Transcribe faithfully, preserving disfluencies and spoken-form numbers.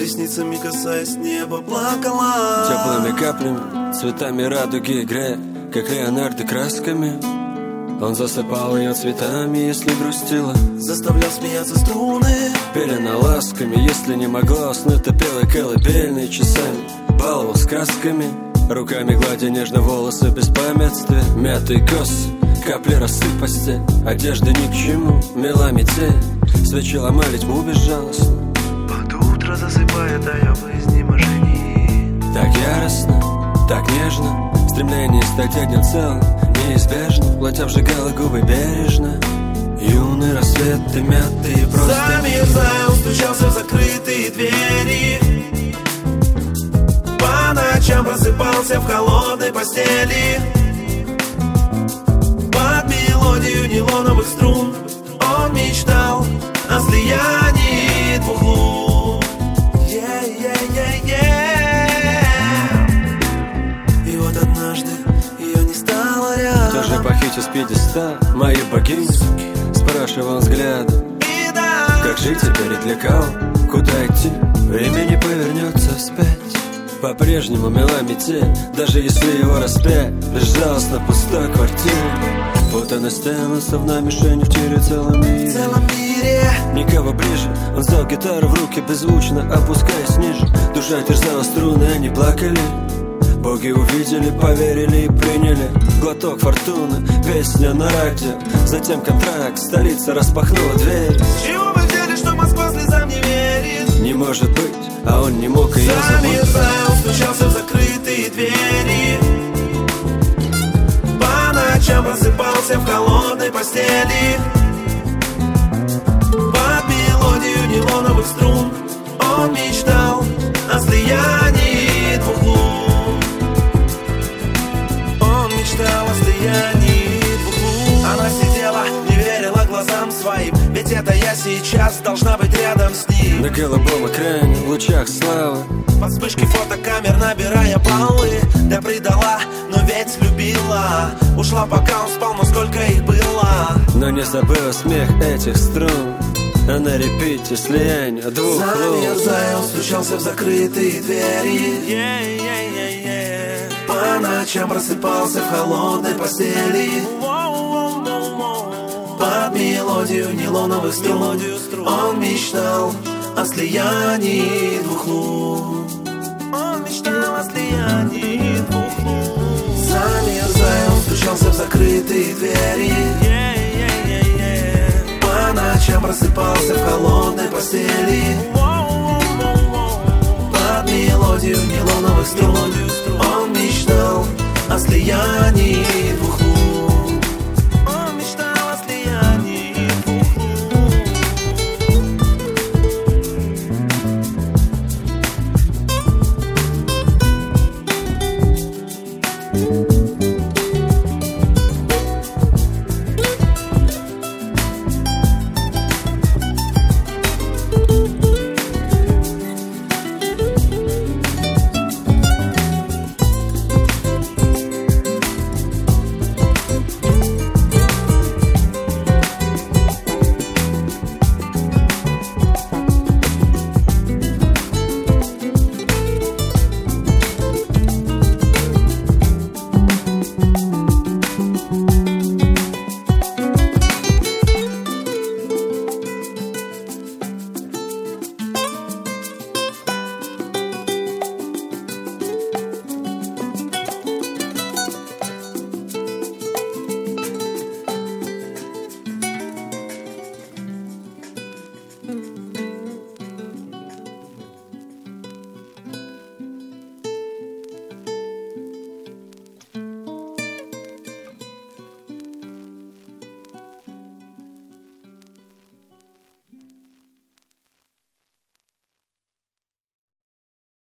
ресницами касаясь неба, плакала. Теплыми каплями, цветами радуги играя, как Леонардо красками. Он засыпал ее цветами, если грустила, заставлял смеяться струны, пелена ласками, если не могла уснуть, то пела колыбельные часами, баловал сказками, руками гладя нежно волосы без памятствия. Мятые косы, капли росы в постель, одежда ни к чему, мела метель, свечи ломали тьму безжалостно. Под утро засыпает, а я в изнеможении. Так яростно, так нежно, стремление стать одним целым неизбежно, платя вжигала губы бережно. Юный рассвет, ты мятый просто. Замерзая, он стучался в закрытые двери, по ночам просыпался в холодной постели. Под мелодию нейлоновых струн он мечтал о слиянии двух лун. Yeah, yeah, yeah, yeah. И вот однажды ее не стало рядом. Кто же похитил с пьедестала мою богиню? Спрашивал взглядом. И да, как жить теперь и для кого? Куда идти? Время не повернется вспять. По-прежнему мела метель, даже если его распять. Безжалостно пустая квартира, вот она стена, словно мишень в тире целом мире. в целом мире. Никого ближе, он взял гитару в руки, беззвучно опускаясь ниже. Душа терзала струны, они плакали. Боги увидели, поверили и приняли. Глоток фортуны, песня на радио, затем контракт, столица распахнула дверь. С чего вы взяли, что Москва слезам не верит? Не может быть, а он не мог ее забыть. Замерзая, он стучался в закрытые двери, по ночам просыпался в холодной постели. Под мелодию нейлоновых струн он мечтал о слиянии двух лун. Он мечтал о слиянии двух лун. Она сидела, не верила глазам своим, ведь это я сейчас должна быть рядом с ним. На голубом экране, в лучах славы, под вспышки фотокамер набирая баллы. Да предала, но ведь любила. Ушла, пока он спал, но сколько их было. но не забыла смех этих струн. А на репите слияние двух лун. Замерзая, он стучался в закрытые двери. yeah, yeah, yeah, yeah. По ночам просыпался в холодной постели. Под мелодию нейлоновых струн он мечтал о слиянии двух лун. Он мечтал о слиянии двух лун. Замерзая, он стучался в закрытые двери. yeah, yeah, yeah, yeah. По ночам просыпался в холодной постели. Под мелодию нейлоновых струн он мечтал о слиянии двух лун. Он мечтал о слиянии двух лун.